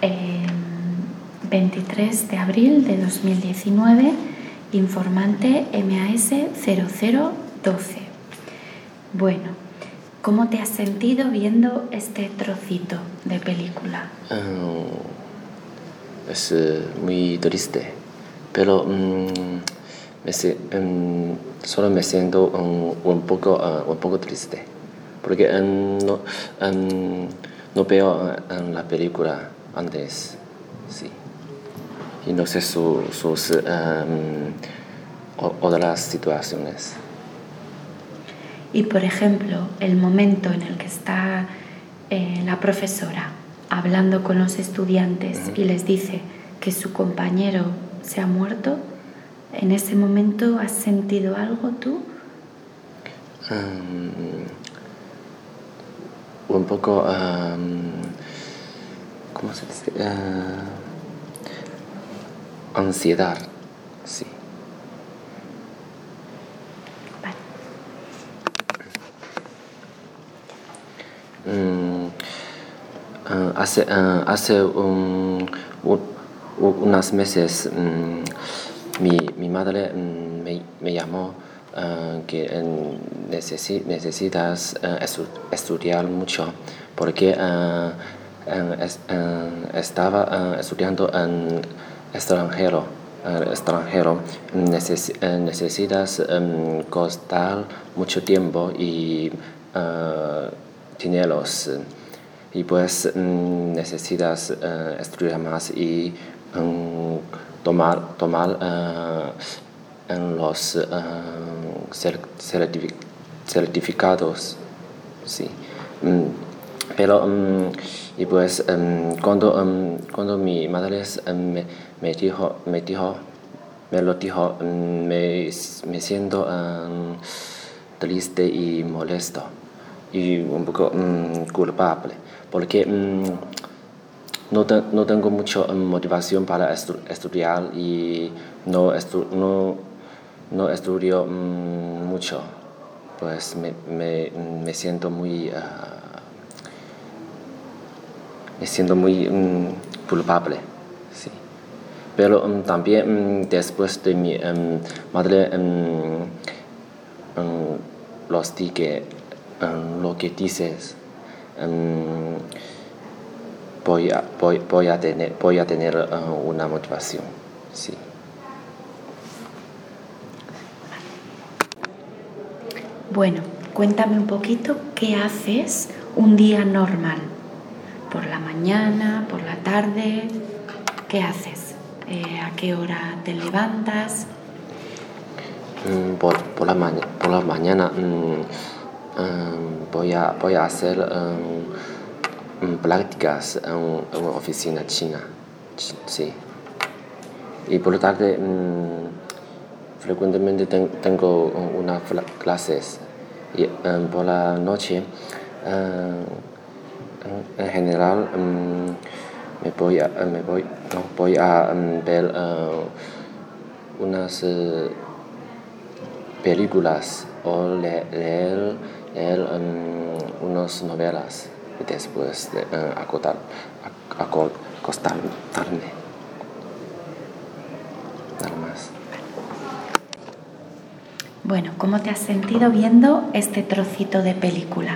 eh, 23 de abril de 2019, informante MAS 0012. Bueno, ¿cómo te has sentido viendo este trocito de película? Es muy triste, pero solo me siento un poco triste, porque no veo en la película antes, sí, y no sé sus otras situaciones. Y, por ejemplo, el momento en el que está la profesora hablando con los estudiantes y les dice que su compañero se ha muerto, ¿en ese momento has sentido algo tú? Un poco, ¿cómo se dice? Ansiedad, sí. Vale. Hace unos meses mi madre me llamó que necesitas estudiar mucho porque estaba estudiando en extranjero. Necesitas costar mucho tiempo y dineros. Y pues necesitas estudiar más y tomar en los certificados, sí. Pero y pues cuando mi madre me lo dijo, me siento triste y molesto y un poco culpable, porque no tengo mucha motivación para estudiar y no estudio mucho, pues me siento muy culpable, sí. Pero también después de mi madre los dije lo que dices, voy a tener una motivación, sí. Bueno, cuéntame un poquito qué haces un día normal. ¿Por la mañana, por la tarde? ¿Qué haces? ¿A qué hora te levantas? Por la mañana voy a hacer prácticas en una oficina china, sí. Y por la tarde frecuentemente tengo unas clases. Y por la noche en general voy a ver unas películas o leer unas novelas y después de acostarme. Nada más. Bueno, ¿cómo te has sentido viendo este trocito de película?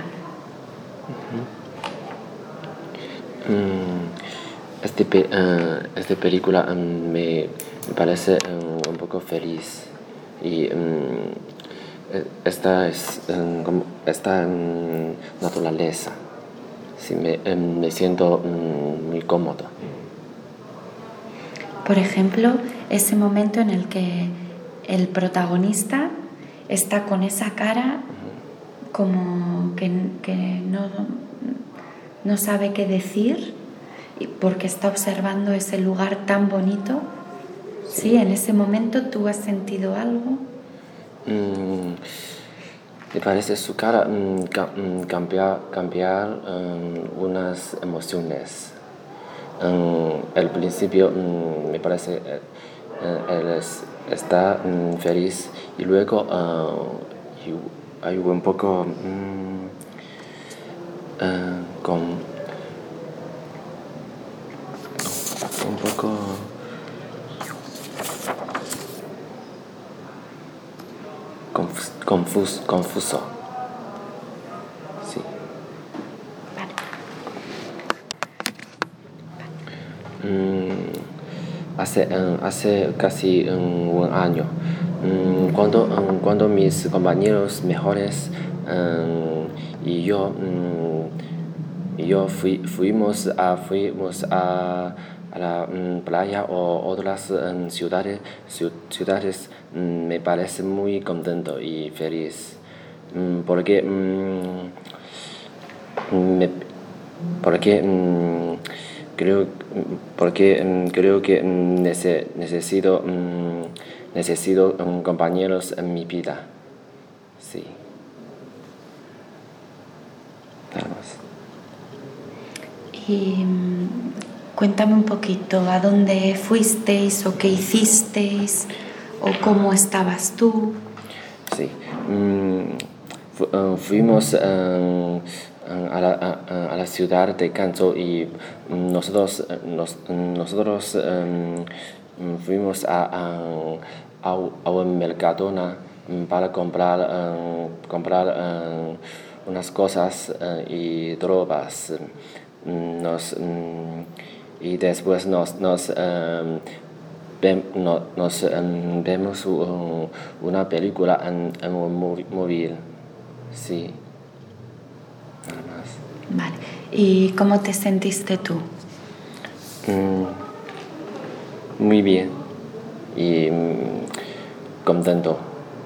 Esta película me parece un poco feliz y esta en naturaleza. Sí, me siento muy cómodo. Por ejemplo, ese momento en el que el protagonista está con esa cara como que no sabe qué decir porque está observando ese lugar tan bonito. Sí, en ese momento tú has sentido algo. Me parece su cara cambiar unas emociones. Al principio me parece él está feliz y luego hay un poco un poco confuso. Sí. Vale. Hace casi un año, cuando mis compañeros mejores y yo fuimos a la playa o otras ciudades, me parece muy contento y feliz, porque me- porque creo creo que necesito compañeros en mi vida. Sí. Nada más. Y cuéntame un poquito, ¿a dónde fuisteis o qué hicisteis o cómo estabas tú? Sí. Fuimos a la ciudad de Canto y nosotros fuimos a un Mercadona para comprar unas cosas y drogas. Y después vemos una película en un móvil. Sí, nada más. Vale. ¿Y cómo te sentiste tú? Muy bien y contento.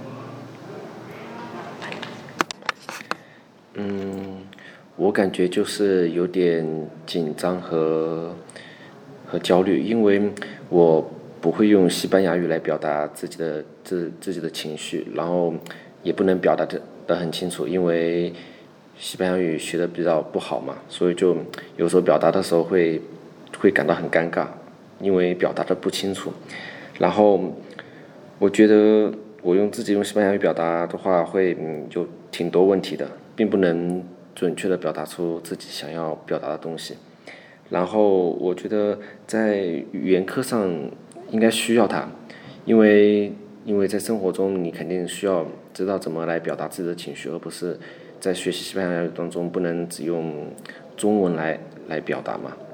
嗯，我感觉就是有点紧张和焦虑，因为我不会用西班牙语来表达自己的情绪，然后也不能表达得很清楚，因为西班牙语学的比较不好嘛，所以就有时候表达的时候会感到很尴尬，因为表达的不清楚。然后我觉得我自己用西班牙语表达的话会有挺多问题的，并不能准确的表达出自己想要表达的东西。然后我觉得在语言课上应该需要它，因为在生活中你肯定需要知道怎么来表达自己的情绪，而不是在学习西班牙语当中不能只用中文来表达嘛。